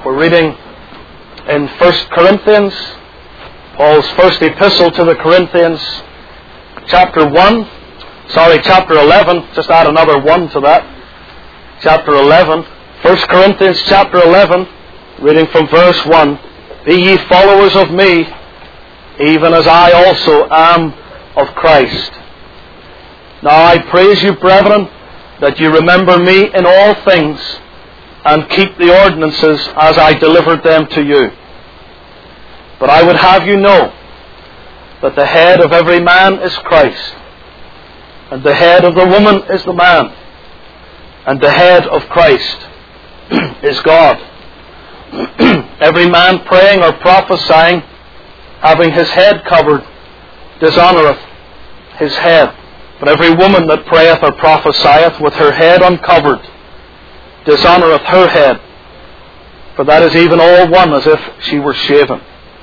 We're reading in 1 Corinthians, Paul's first epistle to the Corinthians, chapter 11. Just add another 1 to that. Chapter 11. 1 Corinthians chapter 11, reading from verse 1. Be ye followers of me, even as I also am of Christ. Now I praise you, brethren, that you remember me in all things, and keep the ordinances as I delivered them to you. But I would have you know that the head of every man is Christ, and the head of the woman is the man, and the head of Christ is God. Every man praying or prophesying, having his head covered, dishonoureth his head. But every woman that prayeth or prophesieth with her head uncovered, dishonoureth her head. For that is even all one, as if she were shaven.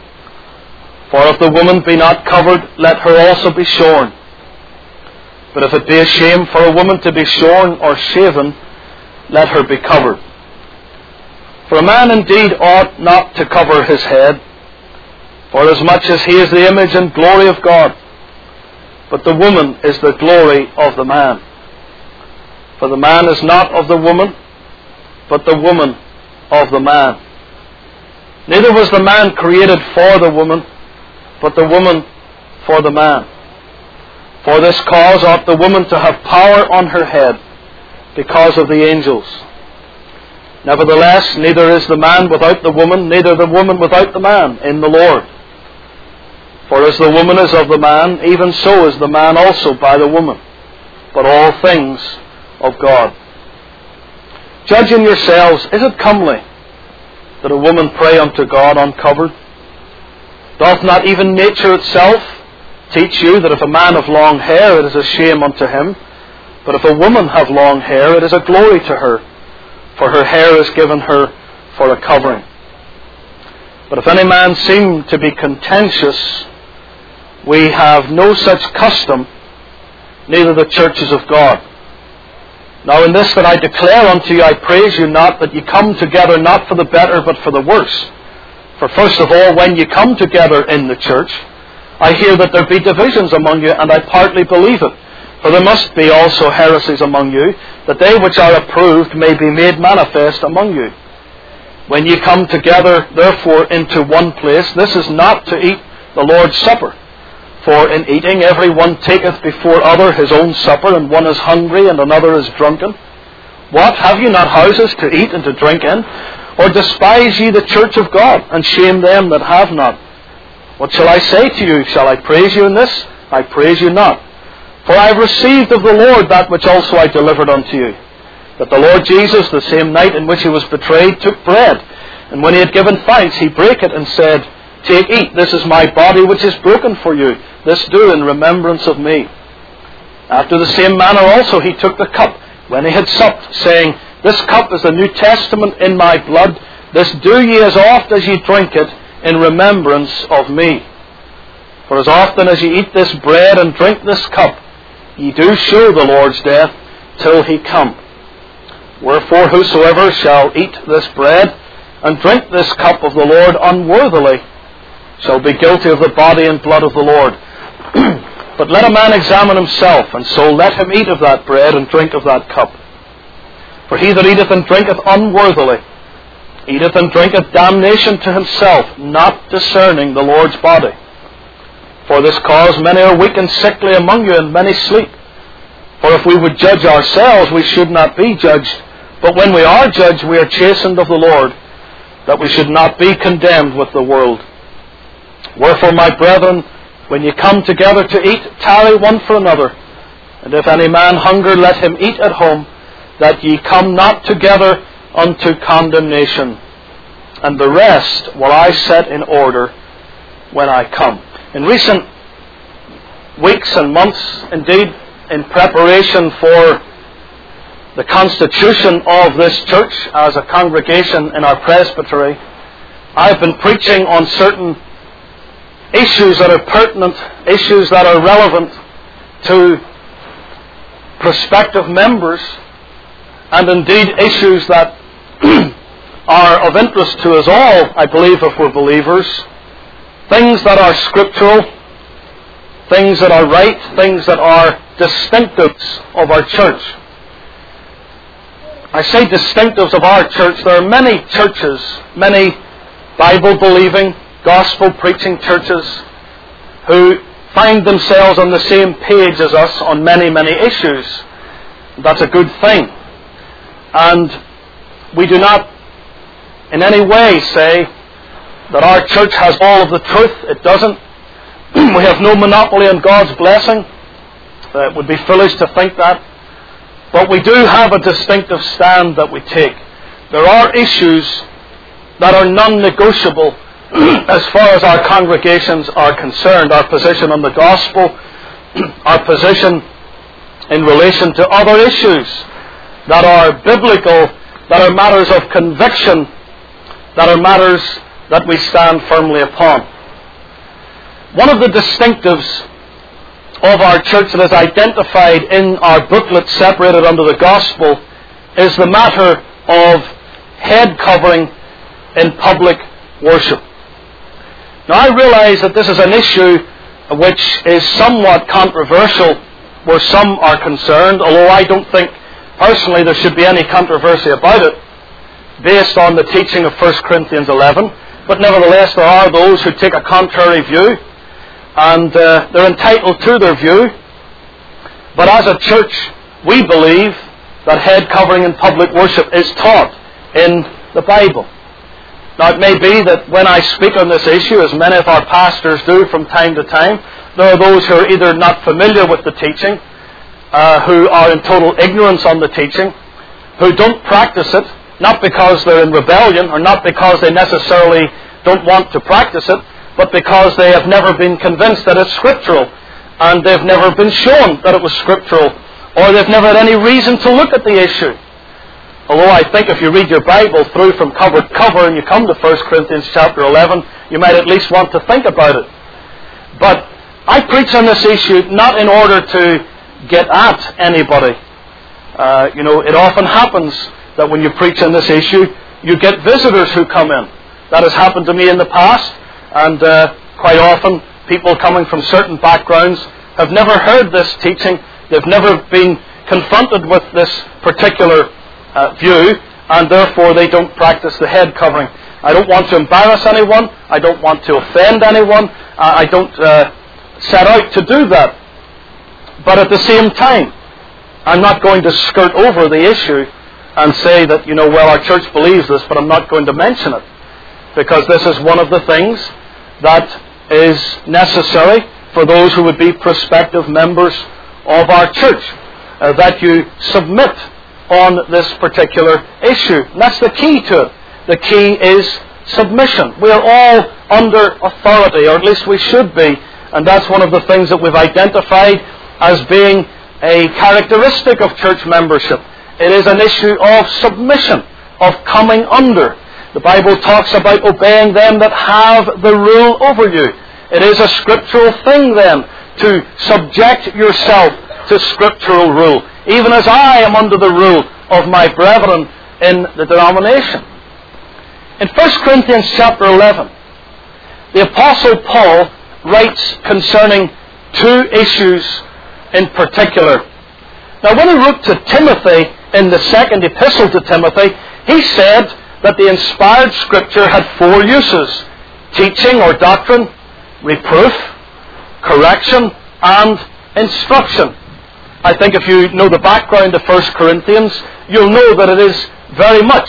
For if the woman be not covered, let her also be shorn. But if it be a shame for a woman to be shorn or shaven, let her be covered. For a man indeed ought not to cover his head, forasmuch as he is the image and glory of God. But the woman is the glory of the man. For the man is not of the woman, but the woman of the man. Neither was the man created for the woman, but the woman for the man. For this cause ought the woman to have power on her head, because of the angels. Nevertheless, neither is the man without the woman, neither the woman without the man in the Lord. For as the woman is of the man, even so is the man also by the woman. But all things of God. Judge in yourselves, is it comely that a woman pray unto God uncovered? Doth not even nature itself teach you that if a man have long hair, it is a shame unto him? But if a woman have long hair, it is a glory to her, for her hair is given her for a covering. But if any man seem to be contentious, we have no such custom, neither the churches of God. Now in this that I declare unto you, I praise you not, that ye come together not for the better, but for the worse. For first of all, when ye come together in the church, I hear that there be divisions among you, and I partly believe it. For there must be also heresies among you, that they which are approved may be made manifest among you. When ye come together, therefore, into one place, this is not to eat the Lord's Supper. For in eating every one taketh before other his own supper, and one is hungry, and another is drunken. What, have ye not houses to eat and to drink in? Or despise ye the church of God, and shame them that have not? What shall I say to you? Shall I praise you in this? I praise you not. For I have received of the Lord that which also I delivered unto you, that the Lord Jesus, the same night in which he was betrayed, took bread, and when he had given thanks, he brake it, and said, Take, eat, this is my body which is broken for you. This do in remembrance of me. After the same manner also he took the cup, when he had supped, saying, This cup is the New Testament in my blood. This do ye as oft as ye drink it, in remembrance of me. For as often as ye eat this bread and drink this cup, ye do show the Lord's death till he come. Wherefore whosoever shall eat this bread and drink this cup of the Lord unworthily shall be guilty of the body and blood of the Lord. But let a man examine himself, and so let him eat of that bread and drink of that cup. For he that eateth and drinketh unworthily eateth and drinketh damnation to himself, not discerning the Lord's body. For this cause many are weak and sickly among you, and many sleep. For if we would judge ourselves, we should not be judged. But when we are judged, we are chastened of the Lord, that we should not be condemned with the world. Wherefore, my brethren, when ye come together to eat, tarry one for another. And if any man hunger, let him eat at home, that ye come not together unto condemnation. And the rest will I set in order when I come. In recent weeks and months, indeed, in preparation for the constitution of this church as a congregation in our presbytery, I've been preaching on certain issues that are pertinent, issues that are relevant to prospective members, and indeed issues that are of interest to us all, I believe, if we're believers. Things that are scriptural, things that are right, things that are distinctives of our church. I say distinctives of our church. There are many churches, many Bible-believing, gospel-preaching churches who find themselves on the same page as us on many, many issues. That's a good thing. And we do not in any way say that our church has all of the truth. It doesn't. We have no monopoly on God's blessing. It would be foolish to think that. But we do have a distinctive stand that we take. There are issues that are non-negotiable as far as our congregations are concerned. Our position on the gospel, our position in relation to other issues that are biblical, that are matters of conviction, that are matters that we stand firmly upon. One of the distinctives of our church that is identified in our booklet separated under the gospel is the matter of head covering in public worship. Now, I realize that this is an issue which is somewhat controversial where some are concerned, although I don't think personally there should be any controversy about it based on the teaching of 1 Corinthians 11. But nevertheless, there are those who take a contrary view, and they're entitled to their view. But as a church, we believe that head covering in public worship is taught in the Bible. Now, it may be that when I speak on this issue, as many of our pastors do from time to time, there are those who are either not familiar with the teaching, who are in total ignorance on the teaching, who don't practice it, not because they're in rebellion, or not because they necessarily don't want to practice it, but because they have never been convinced that it's scriptural, and they've never been shown that it was scriptural, or they've never had any reason to look at the issue. Although I think if you read your Bible through from cover to cover and you come to 1 Corinthians chapter 11, you might at least want to think about it. But I preach on this issue not in order to get at anybody. It often happens that when you preach on this issue, you get visitors who come in. That has happened to me in the past, and quite often people coming from certain backgrounds have never heard this teaching. They've never been confronted with this particular view, and therefore they don't practice the head covering. I don't want to embarrass anyone. I don't want to offend anyone. I don't set out to do that. But at the same time, I'm not going to skirt over the issue and say that, our church believes this, but I'm not going to mention it. Because this is one of the things that is necessary for those who would be prospective members of our church, that you submit on this particular issue. And that's the key to it. The key is submission. We are all under authority, or at least we should be, and that's one of the things that we've identified as being a characteristic of church membership. It is an issue of submission, of coming under. The Bible talks about obeying them that have the rule over you. It is a scriptural thing then to subject yourself to scriptural rule, even as I am under the rule of my brethren in the denomination. In 1 Corinthians chapter 11, the Apostle Paul writes concerning two issues in particular. Now, when he wrote to Timothy in the second epistle to Timothy, he said that the inspired Scripture had four uses: teaching or doctrine, reproof, correction, and instruction. I think if you know the background of 1 Corinthians, you'll know that it is very much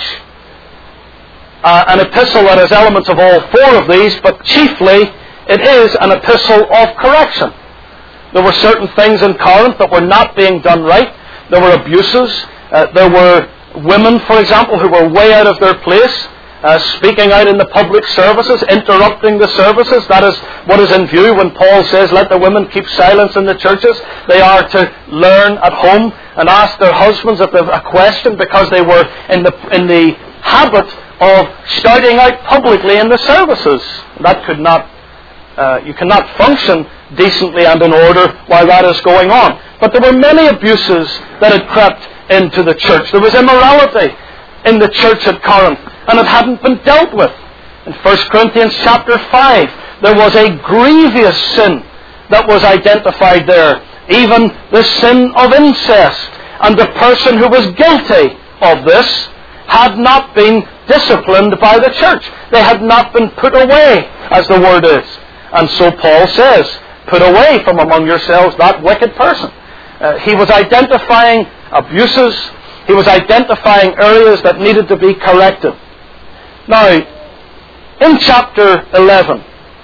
an epistle that has elements of all four of these, but chiefly it is an epistle of correction. There were certain things in Corinth that were not being done right. There were abuses. There were women, for example, who were way out of their place, speaking out in the public services, interrupting the services. That is what is in view when Paul says, let the women keep silence in the churches. They are to learn at home and ask their husbands if they have a question, because they were in the habit of shouting out publicly in the services. That could not, you cannot function decently and in order while that is going on. But there were many abuses that had crept into the church. There was immorality in the church at Corinth. and it hadn't been dealt with. In 1 Corinthians chapter 5, there was a grievous sin that was identified there, even the sin of incest. And the person who was guilty of this had not been disciplined by the church. They had not been put away, as the word is. And so Paul says, put away from among yourselves that wicked person. He was identifying abuses. He was identifying areas that needed to be corrected. Now, in chapter 11,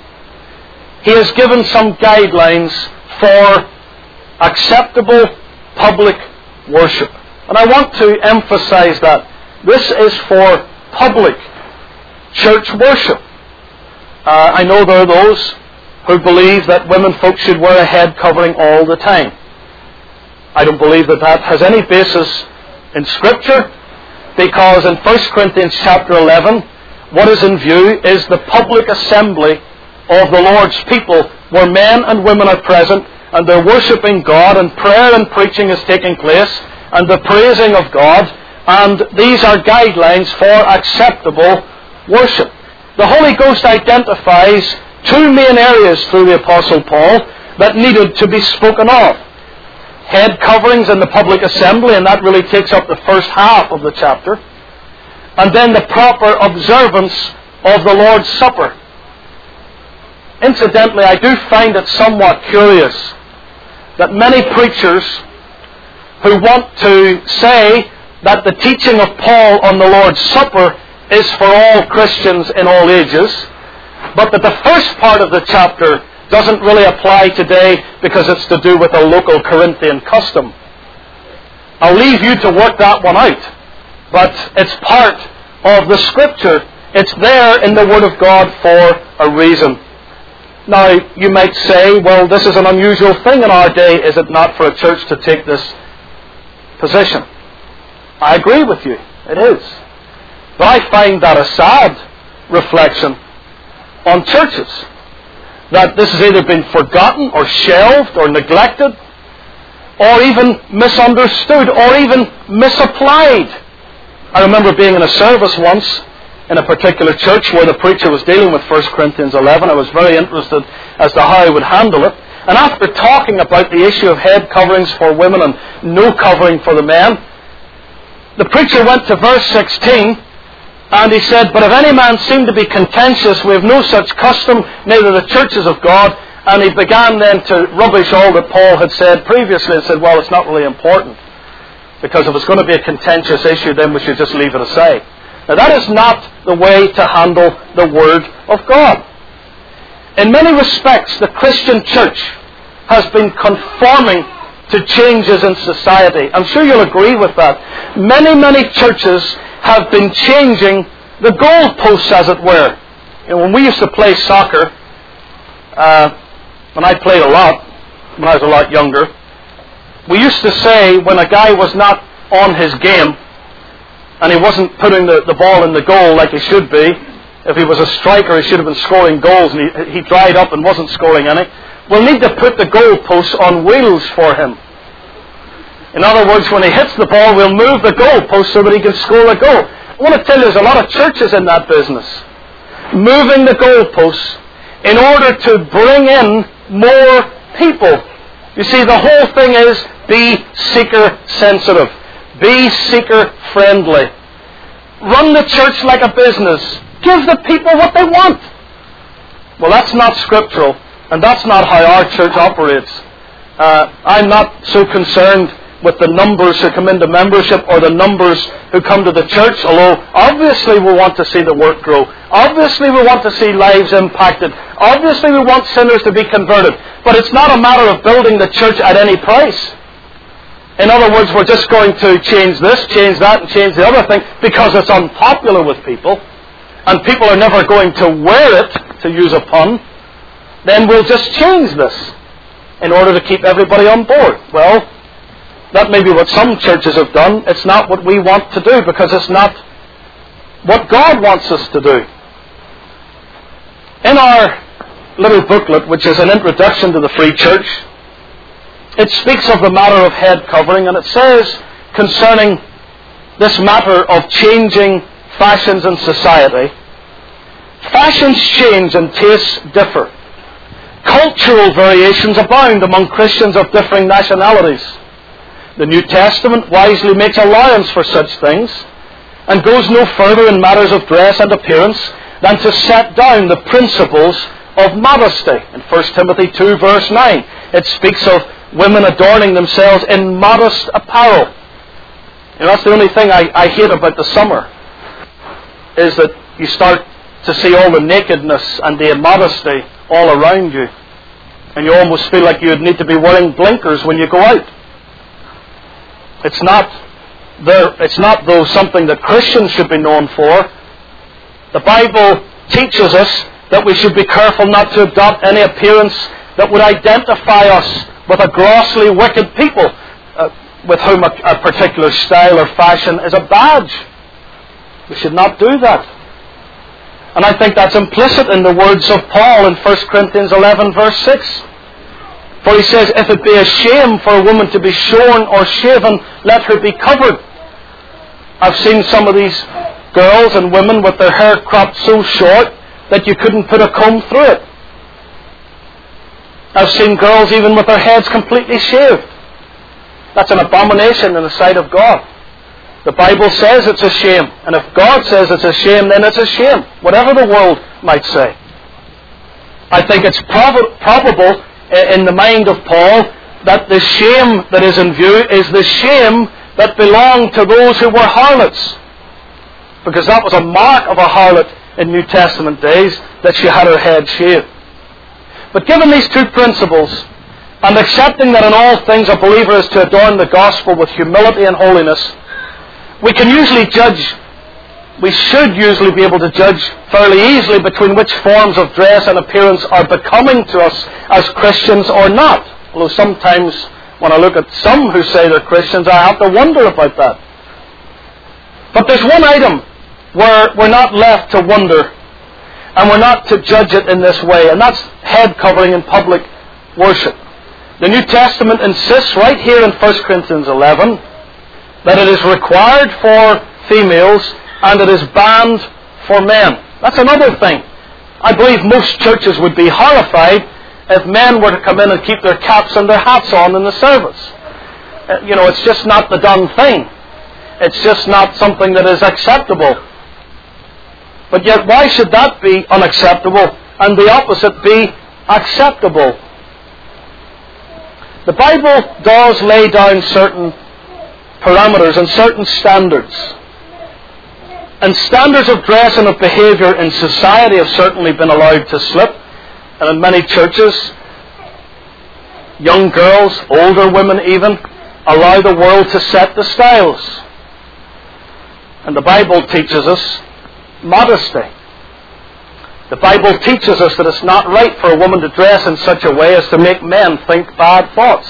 he has given some guidelines for acceptable public worship. And I want to emphasize that. This is for public church worship. I know there are those who believe that women folk should wear a head covering all the time. I don't believe that that has any basis in Scripture, because in 1 Corinthians chapter 11, what is in view is the public assembly of the Lord's people, where men and women are present, and they're worshipping God, and prayer and preaching is taking place, and the praising of God, and these are guidelines for acceptable worship. The Holy Ghost identifies two main areas through the Apostle Paul that needed to be spoken of. Head coverings in the public assembly, and that really takes up the first half of the chapter. And then the proper observance of the Lord's Supper. Incidentally, I do find it somewhat curious that many preachers who want to say that the teaching of Paul on the Lord's Supper is for all Christians in all ages, but that the first part of the chapter doesn't really apply today because it's to do with a local Corinthian custom. I'll leave you to work that one out, but it's part of the Scripture. It's there in the Word of God for a reason. Now, you might say, well, this is an unusual thing in our day, is it not, for a church to take this position? I agree with you, it is. But I find that a sad reflection on churches, that this has either been forgotten or shelved or neglected or even misunderstood or even misapplied. I remember being in a service once in a particular church where the preacher was dealing with 1 Corinthians 11. I was very interested as to how he would handle it. And after talking about the issue of head coverings for women and no covering for the men, the preacher went to verse 16 and he said, "But if any man seem to be contentious, we have no such custom, neither the churches of God." And he began then to rubbish all that Paul had said previously and said, well, it's not really important, because if it's going to be a contentious issue, then we should just leave it aside. Now, that is not the way to handle the Word of God. In many respects, the Christian church has been conforming to changes in society. I'm sure you'll agree with that. Many churches have been changing the goalposts, as it were. You know, when we used to play soccer, and I played a lot when I was a lot younger, we used to say when a guy was not on his game and he wasn't putting the ball in the goal like he should be, if he was a striker he should have been scoring goals and he dried up and wasn't scoring any, we'll need to put the goalposts on wheels for him. In other words, when he hits the ball, we'll move the goalpost so that he can score a goal. I want to tell you, there's a lot of churches in that business, moving the goalposts in order to bring in more people. You see, the whole thing is be seeker-sensitive. Be seeker-friendly. Run the church like a business. Give the people what they want. Well, that's not scriptural, and that's not how our church operates. I'm not so concerned with the numbers who come into membership or the numbers who come to the church, although obviously we want to see the work grow. Obviously we want to see lives impacted. Obviously we want sinners to be converted. But it's not a matter of building the church at any price. In other words, we're just going to change this, change that, and change the other thing because it's unpopular with people, and people are never going to wear it, to use a pun. Then we'll just change this in order to keep everybody on board. Well, that may be what some churches have done. It's not what we want to do, because it's not what God wants us to do. In our little booklet, which is an introduction to the Free Church, it speaks of the matter of head covering, and it says concerning this matter of changing fashions in society, fashions change and tastes differ. Cultural variations abound among Christians of differing nationalities. The New Testament wisely makes allowance for such things and goes no further in matters of dress and appearance than to set down the principles of modesty. In 1 Timothy 2 verse 9, it speaks of women adorning themselves in modest apparel. You know, that's the only thing I hate about the summer, is that you start to see all the nakedness and the immodesty all around you. And you almost feel like you would need to be wearing blinkers when you go out. It's not though something that Christians should be known for. The Bible teaches us that we should be careful not to adopt any appearance that would identify us with a grossly wicked people with whom a particular style or fashion is a badge. We should not do that. And I think that's implicit in the words of Paul in 1 Corinthians 11 verse 6. For he says, if it be a shame for a woman to be shorn or shaven, let her be covered. I've seen some of these girls and women with their hair cropped so short that you couldn't put a comb through it. I've seen girls even with their heads completely shaved. That's an abomination in the sight of God. The Bible says it's a shame. And if God says it's a shame, then it's a shame, whatever the world might say. I think it's probable in the mind of Paul that the shame that is in view is the shame that belonged to those who were harlots. Because that was a mark of a harlot in New Testament days, that she had her head shaved. But given these two principles, and accepting that in all things a believer is to adorn the gospel with humility and holiness, we should usually be able to judge fairly easily between which forms of dress and appearance are becoming to us as Christians or not. Although sometimes when I look at some who say they're Christians, I have to wonder about that. But there's one item where we're not left to wonder, and we're not to judge it in this way, and that's head covering in public worship. The New Testament insists right here in 1 Corinthians 11 that it is required for females and it is banned for men. That's another thing. I believe most churches would be horrified if men were to come in and keep their caps and their hats on in the service. It's just not the done thing. It's just not something that is acceptable. But yet, why should that be unacceptable and the opposite be acceptable? The Bible does lay down certain parameters and certain standards. And standards of dress and of behaviour in society have certainly been allowed to slip. And in many churches, young girls, older women even, allow the world to set the styles. And the Bible teaches us modesty. The Bible teaches us that it's not right for a woman to dress in such a way as to make men think bad thoughts.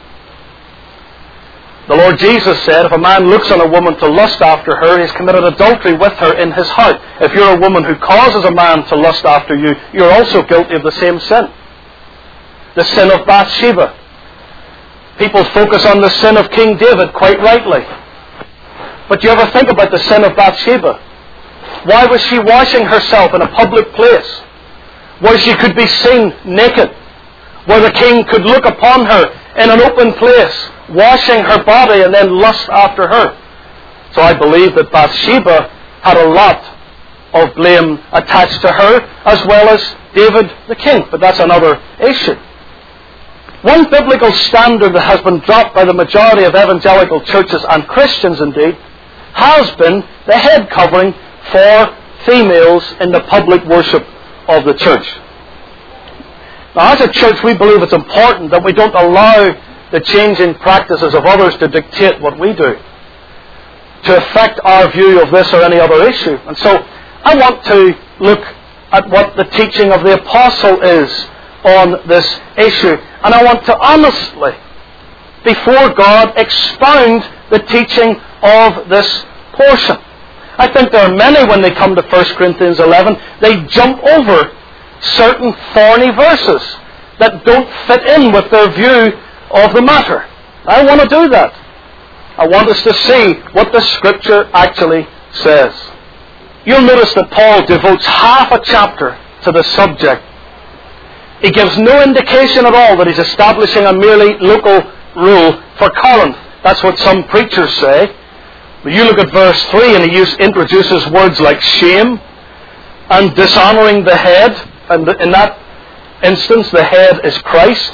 The Lord Jesus said, if a man looks on a woman to lust after her, he has committed adultery with her in his heart. If you're a woman who causes a man to lust after you, you're also guilty of the same sin. The sin of Bathsheba. People focus on the sin of King David quite rightly. But do you ever think about the sin of Bathsheba? Why was she washing herself in a public place, where she could be seen naked, where the king could look upon her in an open place, washing her body and then lust after her? So I believe that Bathsheba had a lot of blame attached to her, as well as David the king. But that's another issue. One biblical standard that has been dropped by the majority of evangelical churches, and Christians indeed, has been the head covering for females in the public worship of the church. Now, as a church, we believe it's important that we don't allow the changing practices of others to dictate what we do, to affect our view of this or any other issue. And so, I want to look at what the teaching of the apostle is on this issue. And I want to honestly, before God, expound the teaching of this portion. I think there are many, when they come to 1 Corinthians 11, they jump over certain thorny verses that don't fit in with their view of the matter. I want to do that. I want us to see what the Scripture actually says. you'll notice that Paul devotes half a chapter to the subject. He gives no indication at all that he's establishing a merely local rule for Corinth. That's what some preachers say. But you look at verse 3 and he introduces words like shame and dishonoring the head. And in that instance, the head is Christ.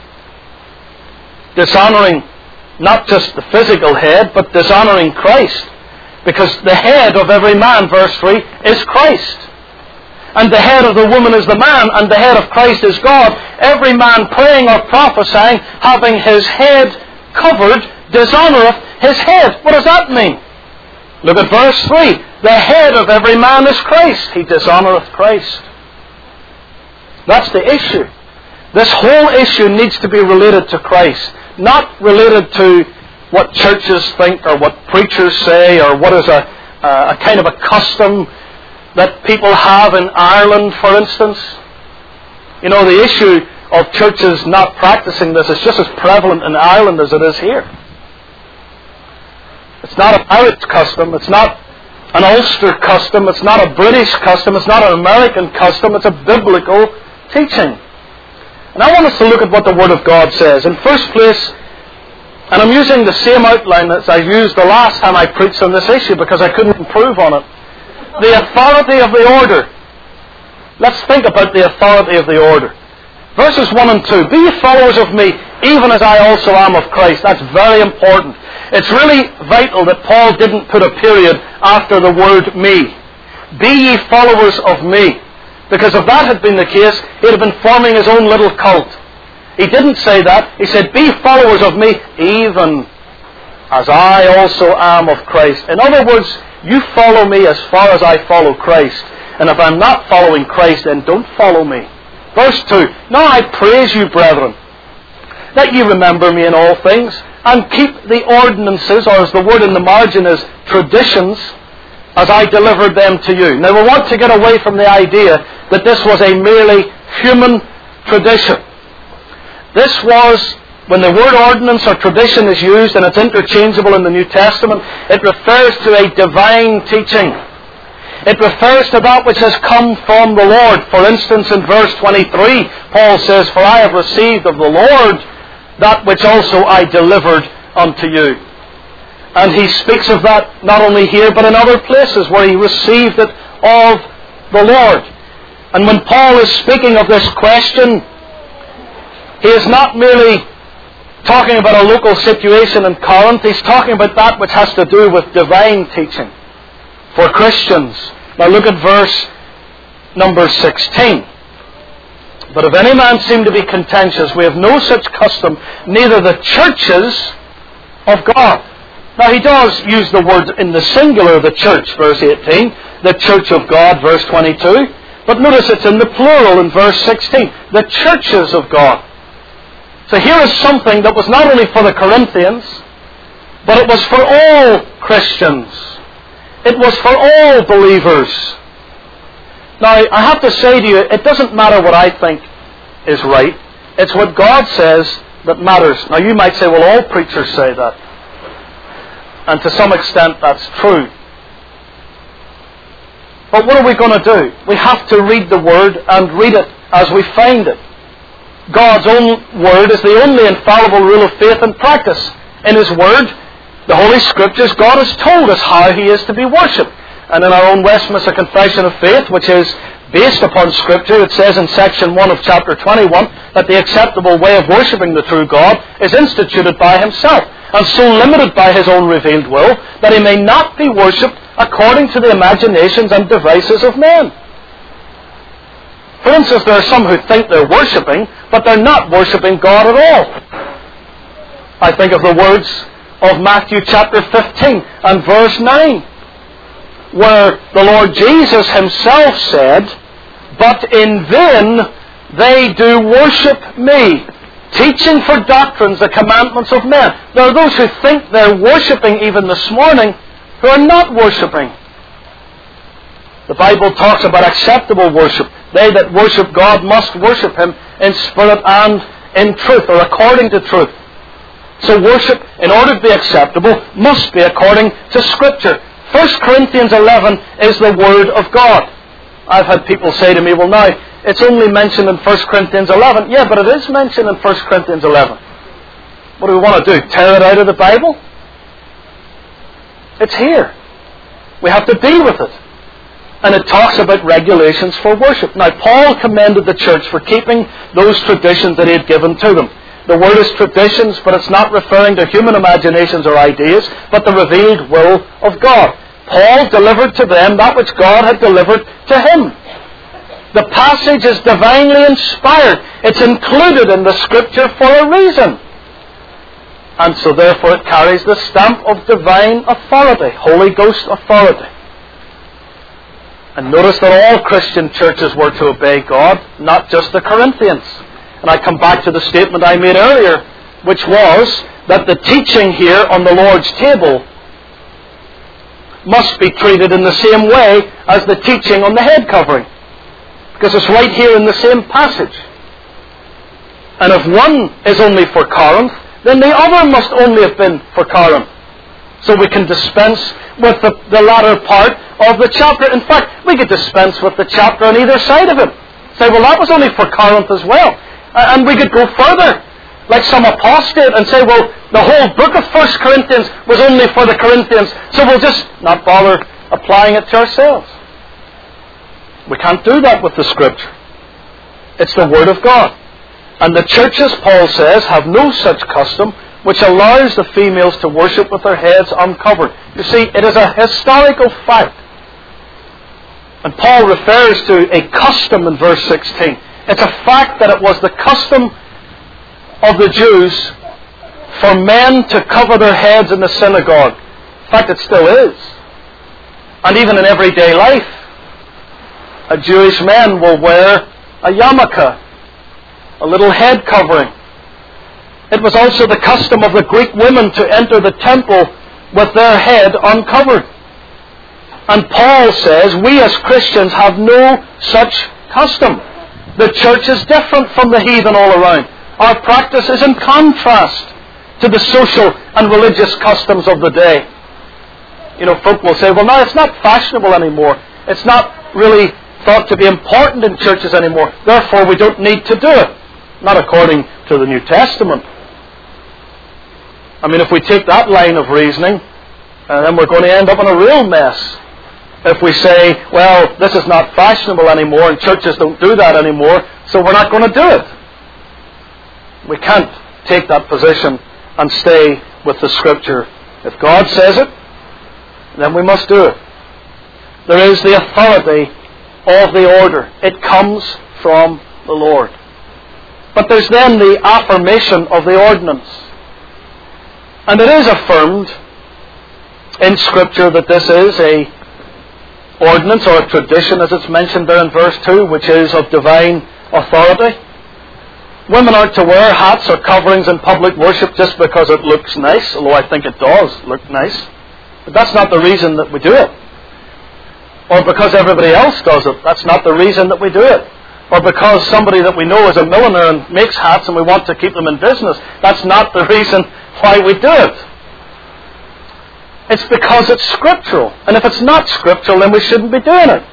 Dishonoring not just the physical head, but dishonoring Christ. Because the head of every man, verse 3, is Christ. And the head of the woman is the man, and the head of Christ is God. Every man praying or prophesying, having his head covered, dishonoureth his head. What does that mean? Look at verse 3. The head of every man is Christ. He dishonoureth Christ. That's the issue. This whole issue needs to be related to Christ, not related to what churches think or what preachers say or what is a kind of a custom that people have in Ireland, for instance. You know, the issue of churches not practicing this is just as prevalent in Ireland as it is here. It's not an Irish custom. It's not an Ulster custom. It's not a British custom. It's not an American custom. It's a biblical teaching. And I want us to look at what the Word of God says. In first place, and I'm using the same outline as I used the last time I preached on this issue because I couldn't improve on it. The authority of the order. Let's think about the authority of the order. Verses 1 and 2. Be ye followers of me, even as I also am of Christ. That's very important. It's really vital that Paul didn't put a period after the word me. Be ye followers of me. Because if that had been the case, he'd have been forming his own little cult. He didn't say that. He said, be followers of me, even as I also am of Christ. In other words, you follow me as far as I follow Christ. And if I'm not following Christ, then don't follow me. Verse 2. Now I praise you, brethren, that you remember me in all things, and keep the ordinances, or as the word in the margin is, traditions, as I delivered them to you. Now we want to get away from the idea that this was a merely human tradition. This was, when the word ordinance or tradition is used, and it's interchangeable in the New Testament, it refers to a divine teaching. It refers to that which has come from the Lord. For instance, in verse 23, Paul says, for I have received of the Lord that which also I delivered unto you. And he speaks of that not only here, but in other places where he received it of the Lord. And when Paul is speaking of this question, he is not merely talking about a local situation in Corinth. He's talking about that which has to do with divine teaching for Christians. Now look at verse number 16. But if any man seem to be contentious, we have no such custom, neither the churches of God. Now he does use the word in the singular, the church, verse 18, the church of God, verse 22. But notice it's in the plural in verse 16, the churches of God. So here is something that was not only for the Corinthians, but it was for all Christians. It was for all believers. Now, I have to say to you, it doesn't matter what I think is right. It's what God says that matters. Now, you might say, well, all preachers say that. And to some extent, that's true. But what are we going to do? We have to read the Word and read it as we find it. God's own Word is the only infallible rule of faith and practice. In His Word, the Holy Scriptures, God has told us how He is to be worshipped. And in our own Westminster Confession of Faith, which is based upon Scripture, it says in section 1 of chapter 21 that the acceptable way of worshipping the true God is instituted by Himself, and so limited by His own revealed will, that He may not be worshipped according to the imaginations and devices of men. For instance, there are some who think they're worshipping, but they're not worshipping God at all. I think of the words of Matthew chapter 15 and verse 9, where the Lord Jesus Himself said, but in vain they do worship me, teaching for doctrines the commandments of men. There are those who think they're worshipping even this morning who are not worshipping. The Bible talks about acceptable worship. They that worship God must worship Him in spirit and in truth, or according to truth. So worship, in order to be acceptable, must be according to Scripture. 1 Corinthians 11 is the Word of God. I've had people say to me, well now, it's only mentioned in 1 Corinthians 11. Yeah, but it is mentioned in 1 Corinthians 11. What do we want to do? Tear it out of the Bible? It's here. We have to deal with it. And it talks about regulations for worship. Now, Paul commended the church for keeping those traditions that he had given to them. The word is traditions, but it's not referring to human imaginations or ideas, but the revealed will of God. Paul delivered to them that which God had delivered to him. The passage is divinely inspired. It's included in the Scripture for a reason. And so therefore it carries the stamp of divine authority, Holy Ghost authority. And notice that all Christian churches were to obey God, not just the Corinthians. And I come back to the statement I made earlier, which was that the teaching here on the Lord's table must be treated in the same way as the teaching on the head covering. Because it's right here in the same passage. And if one is only for Corinth, then the other must only have been for Corinth. So we can dispense with the latter part of the chapter. In fact, we could dispense with the chapter on either side of it. Say, well, that was only for Corinth as well. And we could go further, like some apostate, and say, well, the whole book of 1 Corinthians was only for the Corinthians, so we'll just not bother applying it to ourselves. We can't do that with the Scripture. It's the Word of God. And the churches, Paul says, have no such custom which allows the females to worship with their heads uncovered. You see, it is a historical fact. And Paul refers to a custom in verse 16. It's a fact that it was the custom of the Jews for men to cover their heads in the synagogue. In fact, it still is. And even in everyday life, a Jewish man will wear a yarmulke, a little head covering. It was also the custom of the Greek women to enter the temple with their head uncovered. And Paul says, we as Christians have no such custom. The church is different from the heathen all around. Our practice is in contrast to the social and religious customs of the day. You know, folk will say, well, no, it's not fashionable anymore. It's not really thought to be important in churches anymore. Therefore, we don't need to do it. Not according to the New Testament. I mean, if we take that line of reasoning, then we're going to end up in a real mess. If we say, well, this is not fashionable anymore and churches don't do that anymore, so we're not going to do it. We can't take that position and stay with the Scripture. If God says it, then we must do it. There is the authority of the order. It comes from the Lord. But there's then the affirmation of the ordinance. And it is affirmed in Scripture that this is a ordinance or a tradition, as it's mentioned there in verse 2, which is of divine authority. Women aren't to wear hats or coverings in public worship just because it looks nice, although I think it does look nice. But that's not the reason that we do it. Or because everybody else does it. That's not the reason that we do it. Or because somebody that we know is a milliner and makes hats and we want to keep them in business. That's not the reason why we do it. It's because it's scriptural. And if it's not scriptural, then we shouldn't be doing it.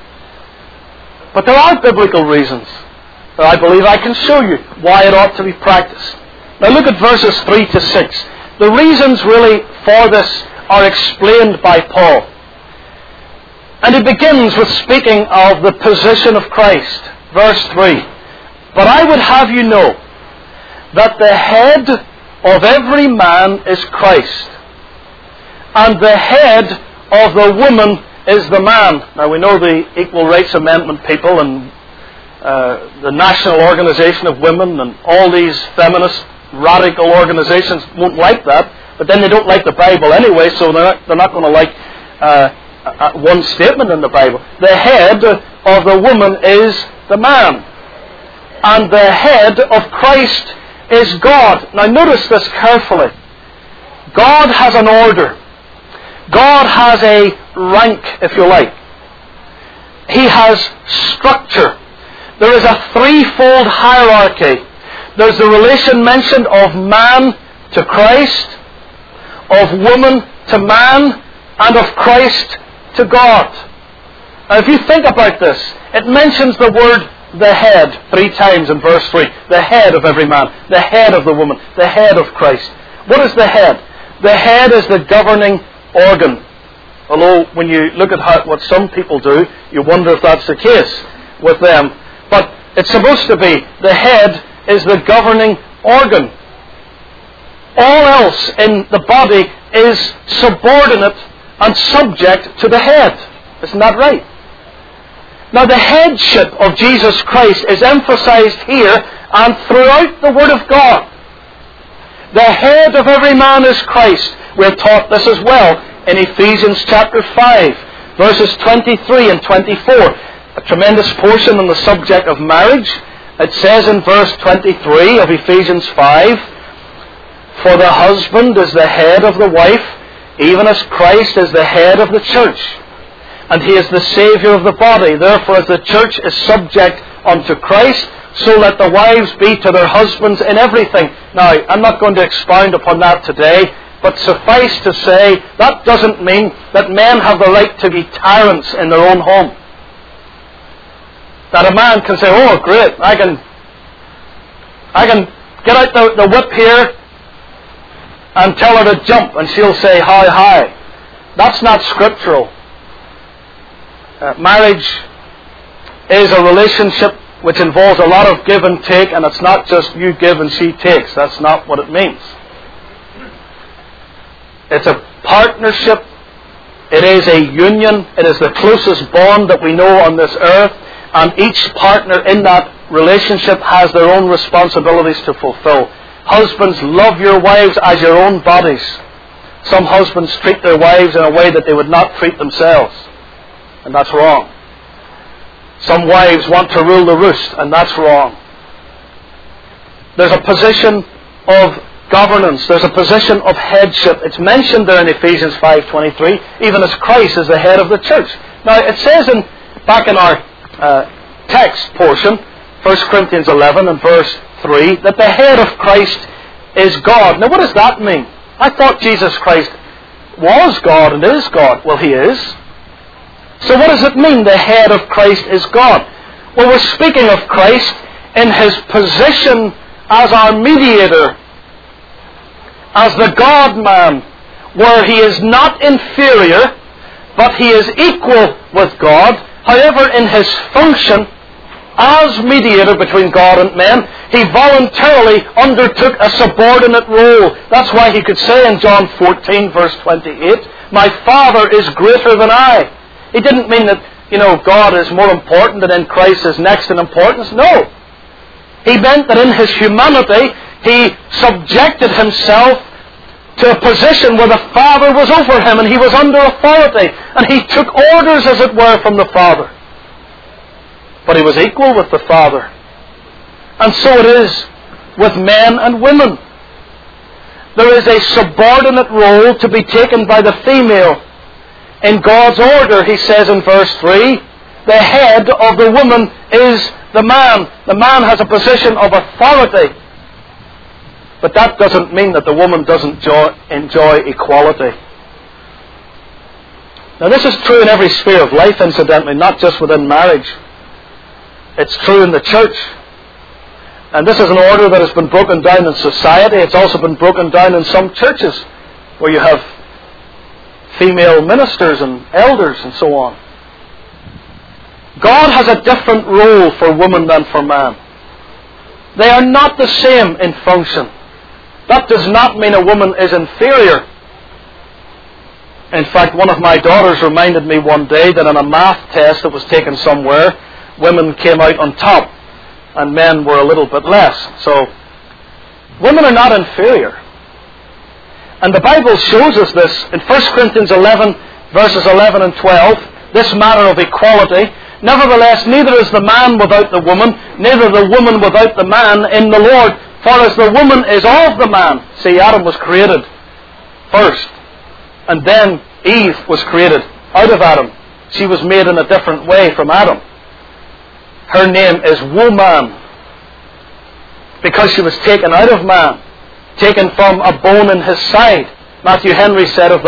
But there are biblical reasons that I believe I can show you why it ought to be practiced. Now look at verses 3 to 6. The reasons really for this are explained by Paul. And he begins with speaking of the position of Christ. Verse 3. But I would have you know that the head of every man is Christ, and the head of the woman is the man. Now we know the Equal Rights Amendment people and the National Organization of Women and all these feminist radical organizations won't like that, but then they don't like the Bible anyway, so they're not going to like one statement in the Bible. The head of the woman is the man, and the head of Christ is God. Now notice this carefully. God has an order. God has a rank, if you like. He has structure. There is a threefold hierarchy. There's the relation mentioned of man to Christ, of woman to man, and of Christ to God. Now if you think about this, it mentions the word the head 3 times in verse 3. The head of every man, the head of the woman, the head of Christ. What is the head? The head is the governing organ. Although when you look at what some people do, you wonder if that's the case with them. But it's supposed to be. The head is the governing organ. All else in the body is subordinate and subject to the head. Isn't that right? Now the headship of Jesus Christ is emphasized here and throughout the Word of God. The head of every man is Christ. We're taught this as well in Ephesians chapter 5, verses 23 and 24. A tremendous portion on the subject of marriage. It says in verse 23 of Ephesians 5, "For the husband is the head of the wife, even as Christ is the head of the church. And he is the Saviour of the body. Therefore, as the church is subject unto Christ, so let the wives be to their husbands in everything." Now, I'm not going to expound upon that today, but suffice to say, that doesn't mean that men have the right to be tyrants in their own home. That a man can say, "Oh, great, I can get out the whip here and tell her to jump, and she'll say, hi, hi." That's not scriptural. Marriage is a relationship which involves a lot of give and take, and it's not just you give and she takes. That's not what it means. It's a partnership. It is a union. It is the closest bond that we know on this earth, and each partner in that relationship has their own responsibilities to fulfill. Husbands, love your wives as your own bodies. Some husbands treat their wives in a way that they would not treat themselves, and that's wrong. Some wives want to rule the roost, and that's wrong. There's a position of governance. There's a position of headship. It's mentioned there in Ephesians 5:23, even as Christ is the head of the church. Now, it says back in our text portion, 1 Corinthians 11 and verse 3, that the head of Christ is God. Now, what does that mean? I thought Jesus Christ was God and is God. Well, He is. So what does it mean, the head of Christ is God? Well, we're speaking of Christ in His position as our mediator, as the God-man, where He is not inferior, but He is equal with God. However, in His function as mediator between God and men, He voluntarily undertook a subordinate role. That's why He could say in John 14, verse 28, "My Father is greater than I." He didn't mean that, God is more important and then Christ is next in importance. No. He meant that in His humanity, He subjected Himself to a position where the Father was over Him and He was under authority, and He took orders, as it were, from the Father. But He was equal with the Father. And so it is with men and women. There is a subordinate role to be taken by the female. In God's order, He says in verse 3, the head of the woman is the man. The man has a position of authority. But that doesn't mean that the woman doesn't enjoy equality. Now, this is true in every sphere of life, incidentally, not just within marriage. It's true in the church. And this is an order that has been broken down in society. It's also been broken down in some churches, where you have female ministers and elders and so on. God has a different role for woman than for man. They are not the same in function. That does not mean a woman is inferior. In fact, one of my daughters reminded me one day that in a math test that was taken somewhere, women came out on top and men were a little bit less. So, women are not inferior. And the Bible shows us this in 1 Corinthians 11, verses 11 and 12, this matter of equality. "Nevertheless, neither is the man without the woman, neither the woman without the man in the Lord. For as the woman is of the man." See, Adam was created first. And then Eve was created out of Adam. She was made in a different way from Adam. Her name is woman, because she was taken out of man, taken from a bone in his side. Matthew Henry said of that,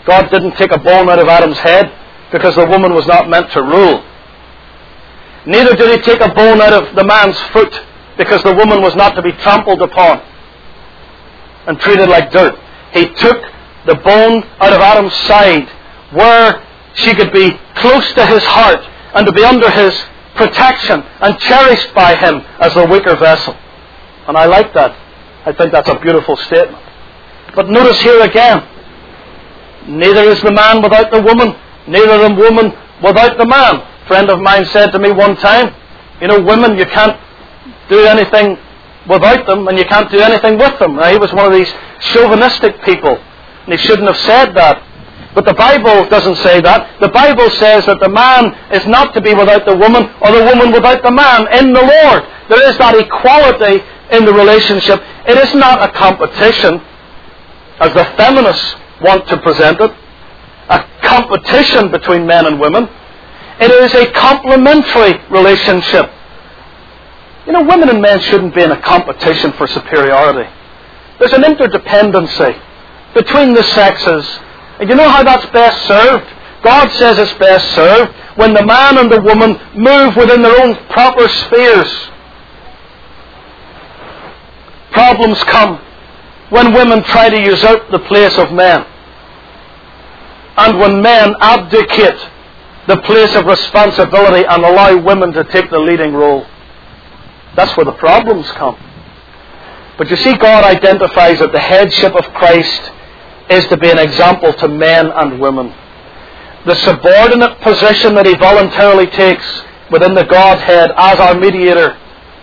God didn't take a bone out of Adam's head because the woman was not meant to rule. Neither did He take a bone out of the man's foot because the woman was not to be trampled upon and treated like dirt. He took the bone out of Adam's side where she could be close to his heart and to be under his protection and cherished by him as the weaker vessel. And I like that. I think that's a beautiful statement. But notice here again, neither is the man without the woman, neither the woman without the man. A friend of mine said to me one time, women, you can't do anything without them and you can't do anything with them. Now, he was one of these chauvinistic people, and he shouldn't have said that. But the Bible doesn't say that. The Bible says that the man is not to be without the woman, or the woman without the man in the Lord. There is that equality in the relationship. It is not a competition, as the feminists want to present it, a competition between men and women. It is a complementary relationship. Women and men shouldn't be in a competition for superiority. There's an interdependency between the sexes. And you know how that's best served? God says it's best served when the man and the woman move within their own proper spheres. Problems come when women try to usurp the place of men, and when men abdicate the place of responsibility and allow women to take the leading role. That's where the problems come. But you see, God identifies that the headship of Christ is to be an example to men and women. The subordinate position that He voluntarily takes within the Godhead as our mediator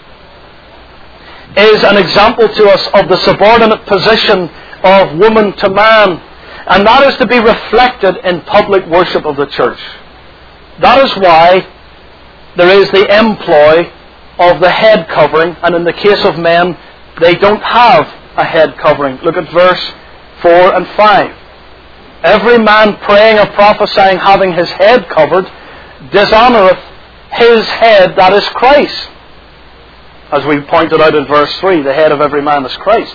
is an example to us of the subordinate position of woman to man. And that is to be reflected in public worship of the church. That is why there is the employ of the head covering, and in the case of men, they don't have a head covering. Look at verse 4 and 5. Every man praying or prophesying having his head covered dishonoureth his head, that is Christ. As we pointed out in verse 3, the head of every man is Christ.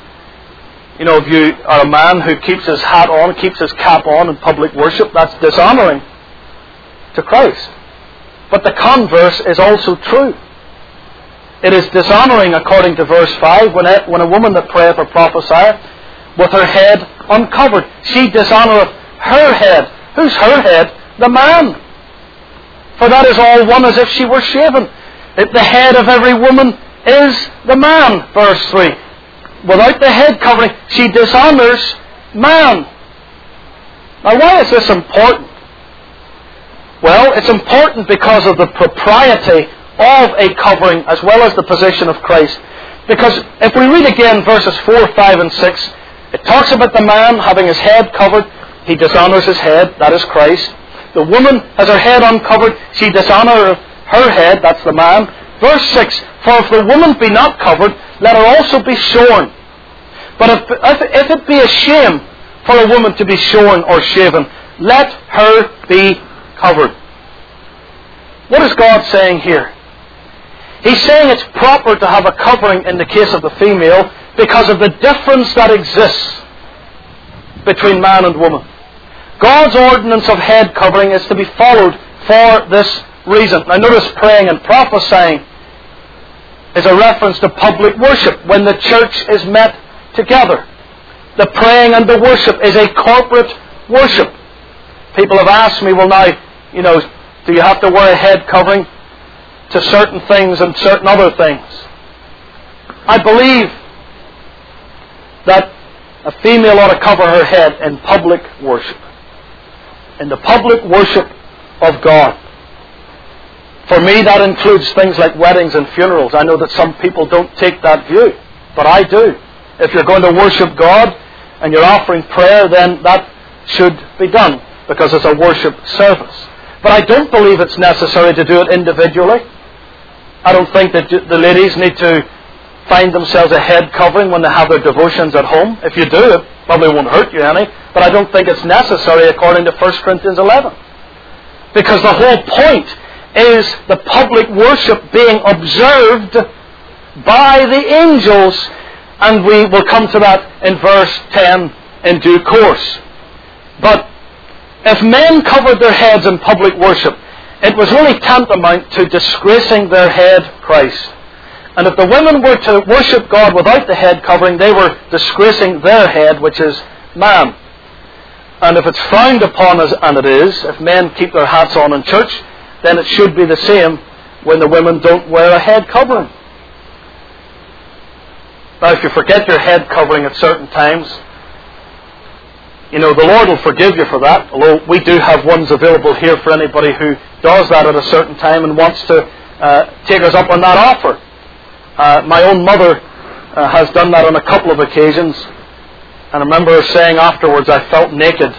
If you are a man who keeps his hat on, keeps his cap on in public worship, that's dishonouring to Christ. But the converse is also true. It is dishonouring, according to verse 5, when a woman that prayeth or prophesieth with her head uncovered, she dishonoureth her head. Who's her head? The man. For that is all one as if she were shaven. The head of every woman is the man, verse 3. Without the head covering, she dishonours man. Now, why is this important? Well, it's important because of the propriety of a covering as well as the position of Christ. Because if we read again verses 4, 5 and 6, it talks about the man having his head covered. He dishonours his head, that is Christ. The woman has her head uncovered. She dishonours her head, that's the man. Verse 6, for if the woman be not covered, let her also be shorn. But if it be a shame for a woman to be shorn or shaven, let her be covered. What is God saying here? He's saying it's proper to have a covering in the case of the female because of the difference that exists between man and woman. God's ordinance of head covering is to be followed for this reason. Now notice praying and prophesying is a reference to public worship when the church is met together. The praying and the worship is a corporate worship. People have asked me, well now, do you have to wear a head covering to certain things and certain other things? I believe that a female ought to cover her head in public worship. In the public worship of God. For me, that includes things like weddings and funerals. I know that some people don't take that view, but I do. If you're going to worship God and you're offering prayer, then that should be done because it's a worship service. But I don't believe it's necessary to do it individually. I don't think that the ladies need to find themselves a head covering when they have their devotions at home. If you do, it probably won't hurt you any. But I don't think it's necessary according to 1 Corinthians 11. Because the whole point is the public worship being observed by the angels. And we will come to that in verse 10 in due course. But if men covered their heads in public worship, it was really tantamount to disgracing their head, Christ. And if the women were to worship God without the head covering, they were disgracing their head, which is man. And if it's frowned upon, and it is, if men keep their hats on in church, then it should be the same when the women don't wear a head covering. Now, if you forget your head covering at certain times, the Lord will forgive you for that, although we do have ones available here for anybody who does that at a certain time and wants to take us up on that offer. My own mother has done that on a couple of occasions, and I remember her saying afterwards, I felt naked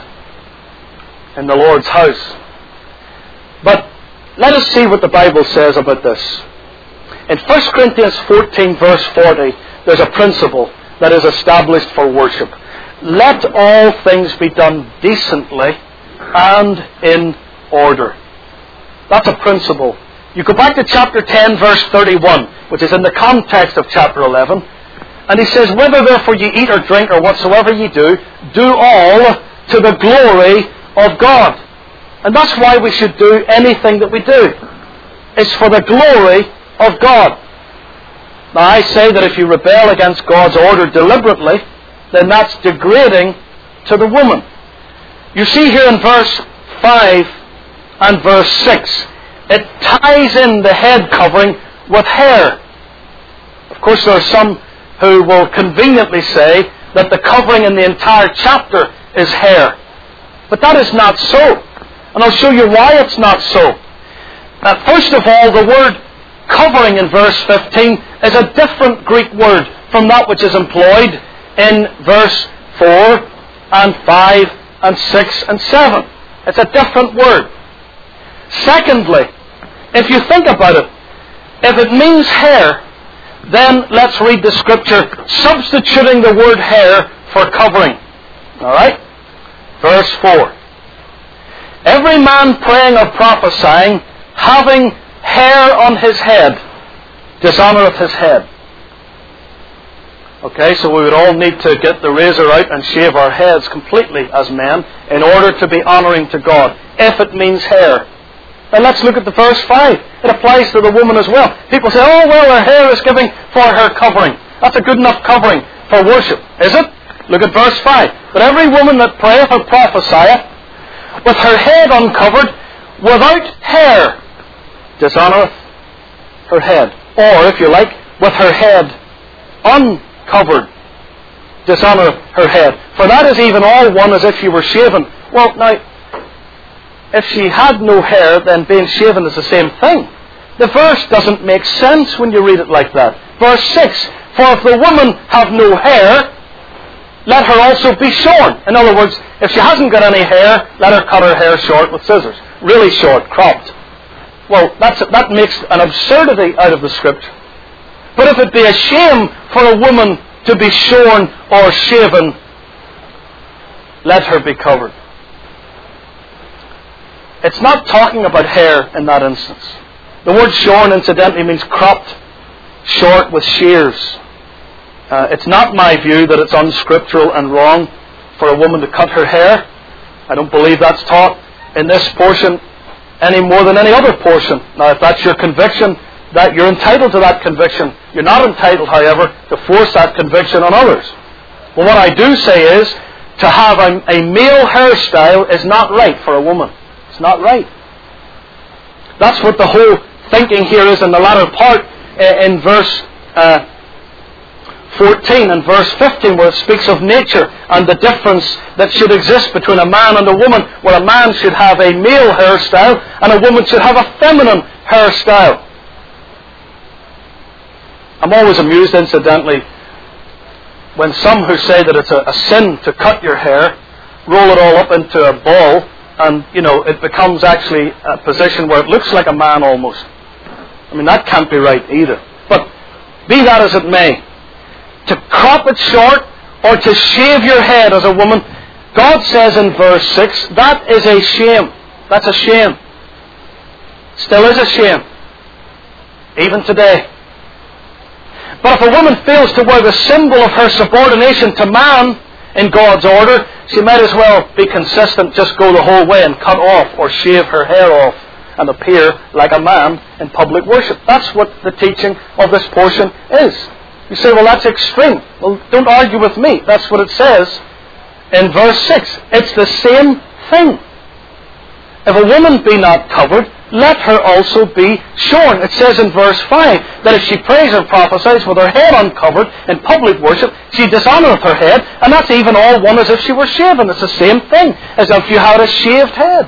in the Lord's house. But let us see what the Bible says about this. In 1 Corinthians 14 verse 40, there's a principle that is established for worship. Let all things be done decently and in order. That's a principle. You go back to chapter 10 verse 31, which is in the context of chapter 11, and he says, whether therefore ye eat or drink or whatsoever ye do, do all to the glory of God. And that's why we should do anything that we do. It's for the glory of God. Now I say that if you rebel against God's order deliberately, then that's degrading to the woman. You see here in verse 5 and verse 6, it ties in the head covering with hair. Of course, there are some who will conveniently say that the covering in the entire chapter is hair. But that is not so. And I'll show you why it's not so. First of all, the word covering in verse 15 is a different Greek word from that which is employed in verse 4 and 5 and 6 and 7. It's a different word. Secondly, if you think about it, if it means hair, then let's read the scripture substituting the word hair for covering. Alright? Verse 4. Every man praying or prophesying, having hair on his head, dishonoureth his head. Okay, so we would all need to get the razor out and shave our heads completely as men in order to be honouring to God, if it means hair. Then let's look at the verse 5. It applies to the woman as well. People say, oh, well, her hair is giving for her covering. That's a good enough covering for worship. Is it? Look at verse 5. But every woman that prayeth or prophesieth, with her head uncovered, without hair, dishonoureth her head. Or, if you like, with her head uncovered, dishonoureth her head. For that is even all one as if she were shaven. Well, now, if she had no hair, then being shaven is the same thing. The verse doesn't make sense when you read it like that. Verse 6, for if the woman have no hair, let her also be shorn. In other words, if she hasn't got any hair, let her cut her hair short with scissors. Really short, cropped. Well, that makes an absurdity out of the scripture. But if it be a shame for a woman to be shorn or shaven, let her be covered. It's not talking about hair in that instance. The word shorn, incidentally, means cropped short with shears. It's not my view that it's unscriptural and wrong for a woman to cut her hair. I don't believe that's taught in this portion any more than any other portion. Now, if that's your conviction, that you're entitled to that conviction. You're not entitled, however, to force that conviction on others. Well, what I do say is, to have a male hairstyle is not right for a woman. It's not right. That's what the whole thinking here is in the latter part in verse 14 and verse 15, where it speaks of nature and the difference that should exist between a man and a woman, where a man should have a male hairstyle and a woman should have a feminine hairstyle. I'm always amused, incidentally, when some who say that it's a sin to cut your hair, roll it all up into a ball, and, it becomes actually a position where it looks like a man almost. I mean, that can't be right either. But be that as it may, to crop it short or to shave your head as a woman, God says in verse 6, that is a shame. That's a shame. Still is a shame. Even today. But if a woman fails to wear the symbol of her subordination to man, in God's order, she might as well be consistent, just go the whole way and cut off or shave her hair off and appear like a man in public worship. That's what the teaching of this portion is. You say, well, that's extreme. Well, don't argue with me. That's what it says in verse 6. It's the same thing. If a woman be not covered, let her also be shorn. It says in verse 5 that if she prays or prophesies with her head uncovered in public worship, she dishonoureth her head, and that's even all one as if she were shaven. It's the same thing as if you had a shaved head.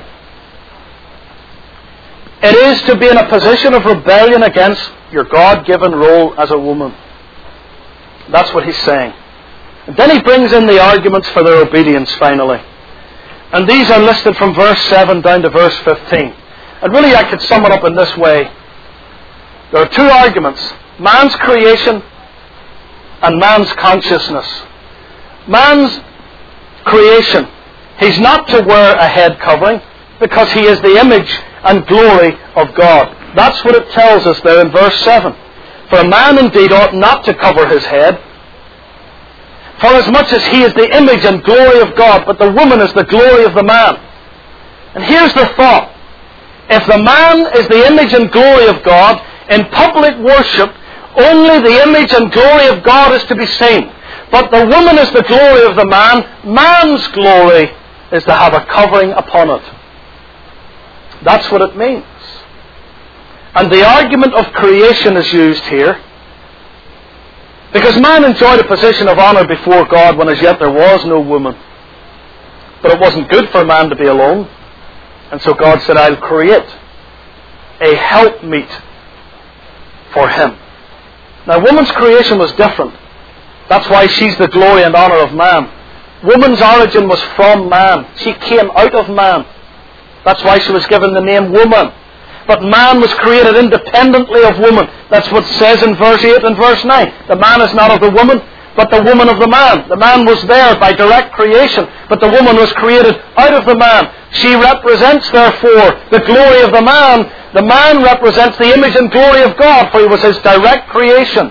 It is to be in a position of rebellion against your God-given role as a woman. That's what he's saying. And then he brings in the arguments for their obedience finally. And these are listed from verse 7 down to verse 15. And really I could sum it up in this way. There are two arguments. Man's creation and man's consciousness. Man's creation. He's not to wear a head covering because he is the image and glory of God. That's what it tells us there in verse 7. For a man indeed ought not to cover his head, for as much as he is the image and glory of God, but the woman is the glory of the man. And here's the thought. If the man is the image and glory of God, in public worship, only the image and glory of God is to be seen. But the woman is the glory of the man. Man's glory is to have a covering upon it. That's what it means. And the argument of creation is used here. Because man enjoyed a position of honour before God when as yet there was no woman. But it wasn't good for man to be alone. And so God said, I'll create a helpmeet for him. Now, woman's creation was different. That's why she's the glory and honour of man. Woman's origin was from man. She came out of man. That's why she was given the name woman. But man was created independently of woman. That's what it says in verse 8 and verse 9. The man is not of the woman, but the woman of the man. The man was there by direct creation, but the woman was created out of the man. She represents, therefore, the glory of the man. The man represents the image and glory of God, for he was his direct creation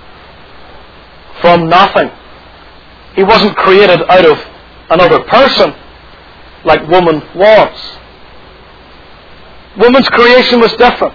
from nothing. He wasn't created out of another person like woman was. Woman's creation was different.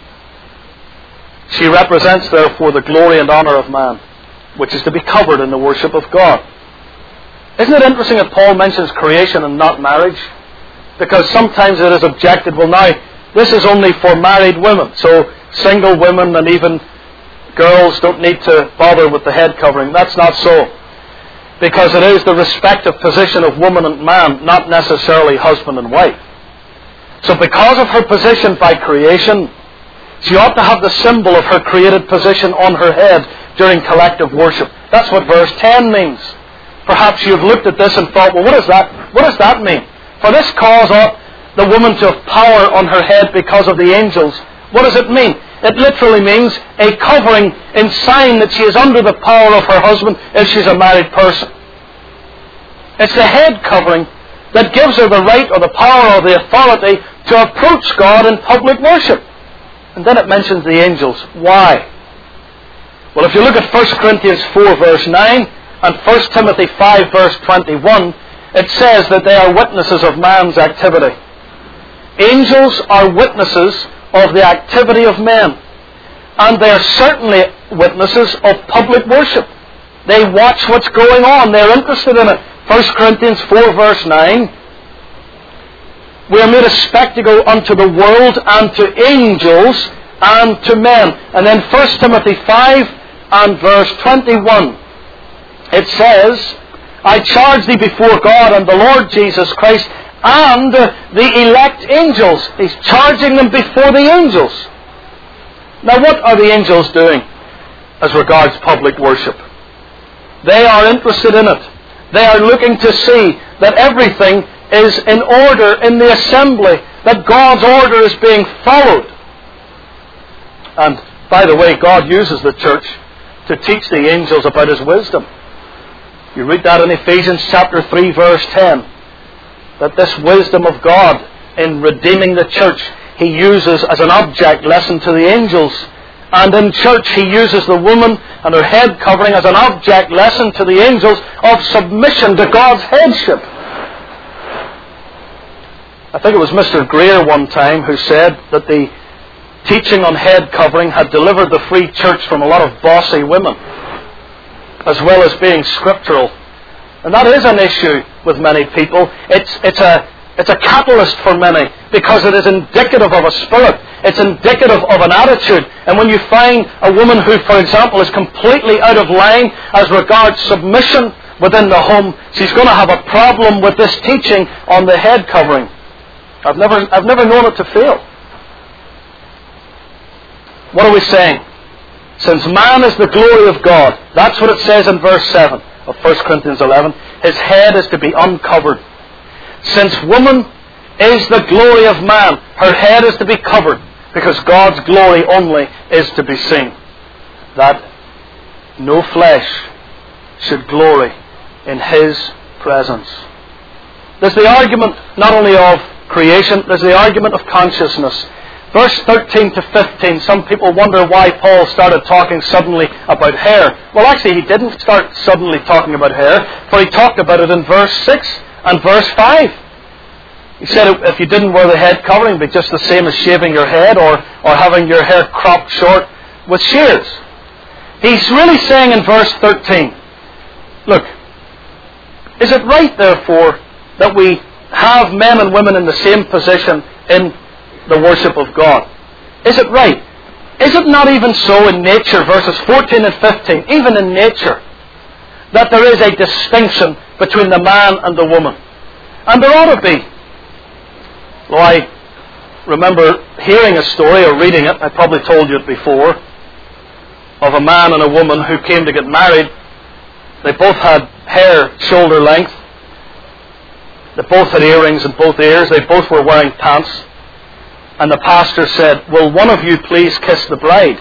She represents, therefore, the glory and honour of man, which is to be covered in the worship of God. Isn't it interesting that Paul mentions creation and not marriage? Because sometimes it is objected, well now, this is only for married women, so single women and even girls don't need to bother with the head covering. That's not so. Because it is the respective position of woman and man, not necessarily husband and wife. So because of her position by creation, she ought to have the symbol of her created position on her head during collective worship. That's what verse 10 means. Perhaps you've looked at this and thought, well, what does that mean? For this cause ought the woman to have power on her head because of the angels. What does it mean? It literally means a covering in sign that she is under the power of her husband if she's a married person. It's the head covering that gives her the right or the power or the authority to approach God in public worship. And then it mentions the angels. Why? Well, if you look at 1 Corinthians 4 verse 9 and 1 Timothy 5 verse 21, it says that they are witnesses of man's activity. Angels are witnesses of the activity of men. And they are certainly witnesses of public worship. They watch what's going on. They're interested in it. 1 Corinthians 4 verse 9, we are made a spectacle unto the world and to angels and to men. And then 1 Timothy 5 and verse 21, it says, I charge thee before God and the Lord Jesus Christ and the elect angels. He's charging them before the angels. Now what are the angels doing as regards public worship? They are interested in it. They are looking to see that everything is in order in the assembly, that God's order is being followed. And, by the way, God uses the church to teach the angels about His wisdom. You read that in Ephesians chapter 3 verse 10, that this wisdom of God in redeeming the church, He uses as an object lesson to the angels. And in church He uses the woman and her head covering as an object lesson to the angels of submission to God's headship. I think it was Mr. Greer one time who said that the teaching on head covering had delivered the free church from a lot of bossy women, as well as being scriptural. And that is an issue with many people. It's a catalyst for many, because it is indicative of a spirit. It's indicative of an attitude. And when you find a woman who, for example, is completely out of line as regards submission within the home, she's going to have a problem with this teaching on the head covering. I've never known it to fail. What are we saying? Since man is the glory of God, that's what it says in verse 7 of 1 Corinthians 11, his head is to be uncovered. Since woman is the glory of man, her head is to be covered, because God's glory only is to be seen. That no flesh should glory in His presence. There's the argument not only of creation, there's the argument of consciousness. Verse 13 to 15, some people wonder why Paul started talking suddenly about hair. Well, actually, he didn't start suddenly talking about hair, for he talked about it in verse 6 and verse 5. He said if you didn't wear the head covering, it would be just the same as shaving your head or having your hair cropped short with shears. He's really saying in verse 13, look, is it right, therefore, that we have men and women in the same position in the worship of God? Is it right? Is it not even so in nature, verses 14 and 15, even in nature, that there is a distinction between the man and the woman? And there ought to be. Well, I remember hearing a story or reading it, I probably told you it before, of a man and a woman who came to get married. They both had hair shoulder length. They both had earrings in both ears. They both were wearing pants. And the pastor said, will one of you please kiss the bride?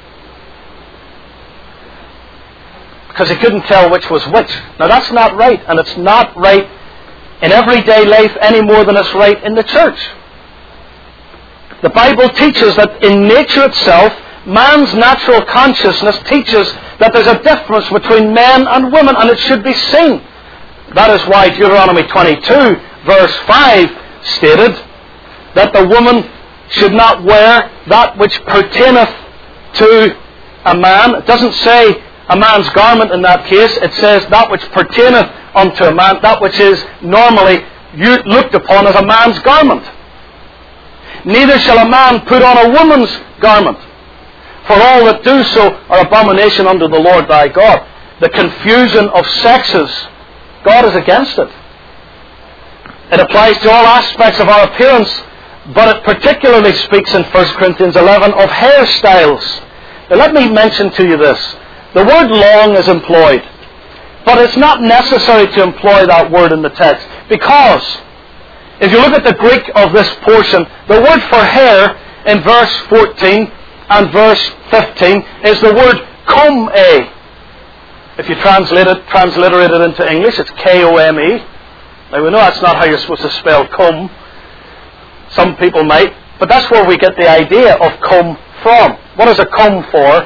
Because he couldn't tell which was which. Now that's not right. And it's not right in everyday life any more than it's right in the church. The Bible teaches that in nature itself, man's natural consciousness teaches that there's a difference between men and women, and it should be seen. That is why Deuteronomy 22, verse 5 stated that the woman should not wear that which pertaineth to a man. It doesn't say a man's garment in that case. It says that which pertaineth unto a man, that which is normally looked upon as a man's garment. Neither shall a man put on a woman's garment, for all that do so are abomination unto the Lord thy God. The confusion of sexes, God is against it. It applies to all aspects of our appearance, but it particularly speaks in 1 Corinthians 11 of hairstyles. Now let me mention to you this. The word long is employed, but it's not necessary to employ that word in the text, because if you look at the Greek of this portion, the word for hair in verse 14 and verse 15 is the word kome. If you transliterate it into English, it's K-O-M-E. Now we know that's not how you're supposed to spell comb. Some people might, but that's where we get the idea of comb from. What is a comb for?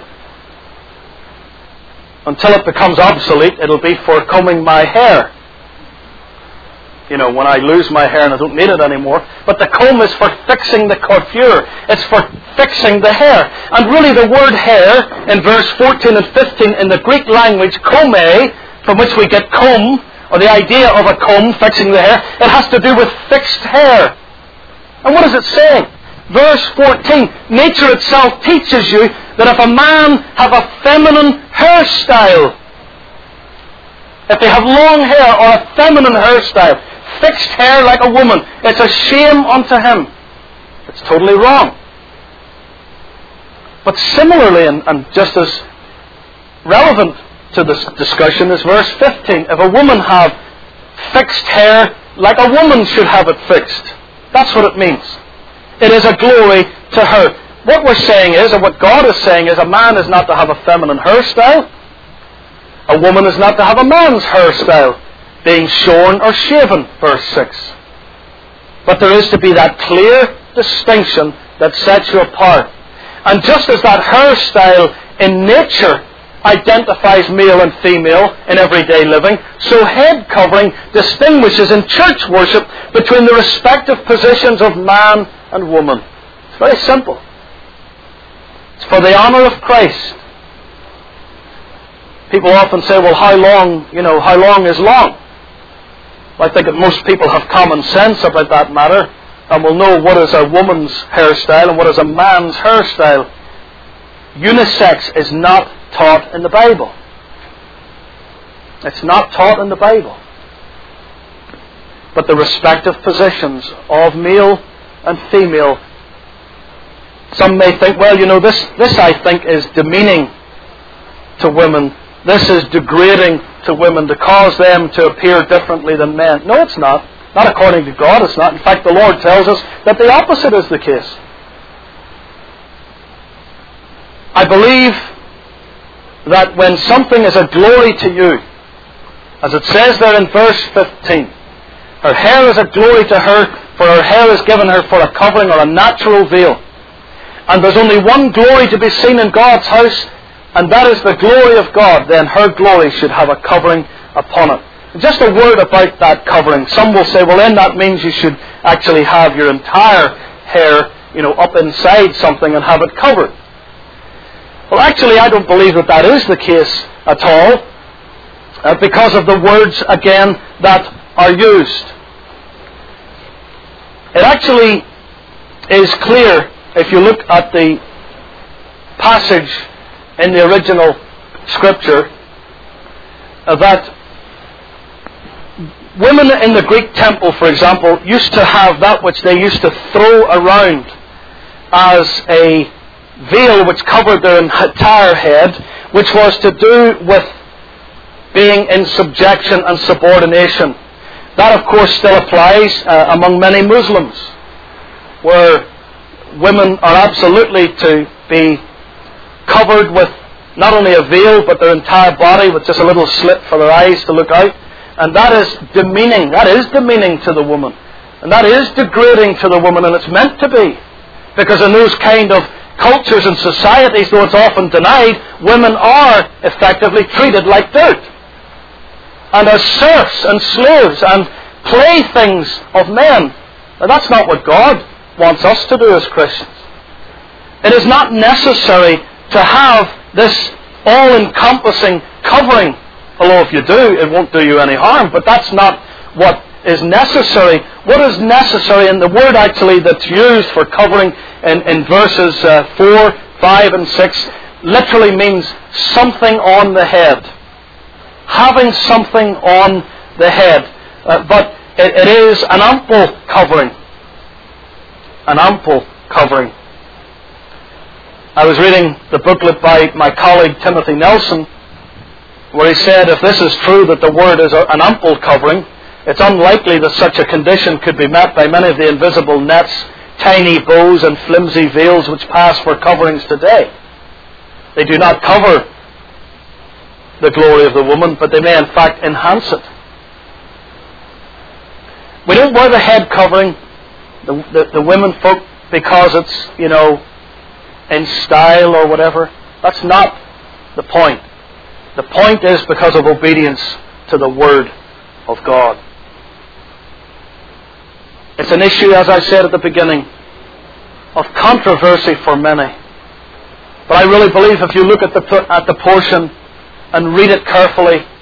Until it becomes obsolete, it'll be for combing my hair. You know, when I lose my hair and I don't need it anymore. But the comb is for fixing the coiffure. It's for fixing the hair. And really the word hair in verse 14 and 15 in the Greek language, kome, from which we get comb, or the idea of a comb fixing the hair, it has to do with fixed hair. And what is it saying? Verse 14, nature itself teaches you that if a man have a feminine hairstyle, if they have long hair or a feminine hairstyle, fixed hair like a woman, it's a shame unto him. It's totally wrong. But similarly, and just as relevant to this discussion, is verse 15. If a woman have fixed hair like a woman should have it fixed, that's what it means. It is a glory to her. What we're saying is, and what God is saying is, a man is not to have a feminine hairstyle. A woman is not to have a man's hairstyle, being shorn or shaven, verse 6. But there is to be that clear distinction that sets you apart. And just as that hairstyle in nature identifies male and female in everyday living, so head covering distinguishes in church worship between the respective positions of man and woman. It's very simple. It's for the honor of Christ. People often say, well, how long is long? I think that most people have common sense about that matter and will know what is a woman's hairstyle and what is a man's hairstyle. Unisex is not taught in the Bible. It's not taught in the Bible. But the respective positions of male and female. Some may think, well, this I think is demeaning to women. This is degrading to women to cause them to appear differently than men. No, it's not. Not according to God, it's not. In fact, the Lord tells us that the opposite is the case. I believe that when something is a glory to you, as it says there in verse 15, her hair is a glory to her, for her hair is given her for a covering or a natural veil. And there's only one glory to be seen in God's house, and that is the glory of God. Then her glory should have a covering upon it. Just a word about that covering. Some will say, well, then that means you should actually have your entire hair, up inside something and have it covered. Well, actually, I don't believe that is the case at all, because of the words, again, that are used. It actually is clear, if you look at the passage in the original Scripture, that women in the Greek temple, for example, used to have that which they used to throw around as a veil which covered their entire head, which was to do with being in subjection and subordination. That, of course, still applies among many Muslims, where women are absolutely to be covered with not only a veil, but their entire body with just a little slit for their eyes to look out. And that is demeaning. That is demeaning to the woman. And that is degrading to the woman, and it's meant to be. Because in those kind of cultures and societies, though it's often denied, women are effectively treated like dirt. And as serfs and slaves and playthings of men. Now, that's not what God wants us to do as Christians. It is not necessary to have this all-encompassing covering. Although if you do, it won't do you any harm. But that's not what is necessary. What is necessary, and the word actually that's used for covering in verses 4, 5 and 6 literally means something on the head. Having something on the head. But it is an ample covering. An ample covering. I was reading the booklet by my colleague Timothy Nelson, where he said, if this is true that the word is an ample covering, it's unlikely that such a condition could be met by many of the invisible nets, tiny bows and flimsy veils which pass for coverings today. They do not cover the glory of the woman, but they may in fact enhance it. We don't wear the head covering, the women folk, because it's, in style or whatever. That's not the point. The point is because of obedience to the Word of God. It's an issue, as I said at the beginning, of controversy for many. But I really believe if you look at the portion and read it carefully,